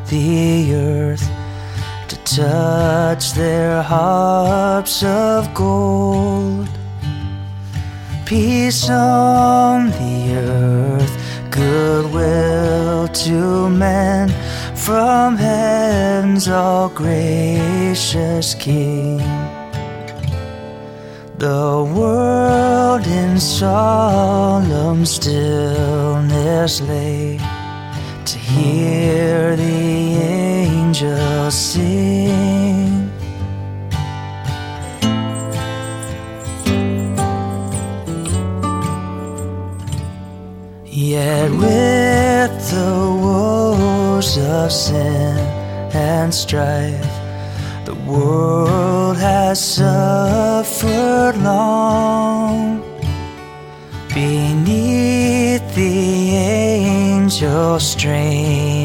the earth to touch their harps of gold. Peace on the earth, goodwill to men, from heaven's all gracious King. The world in solemn stillness lay to hear the angels sing. Yet with the woes of sin and strife, the world has suffered long. Beneath the angel strain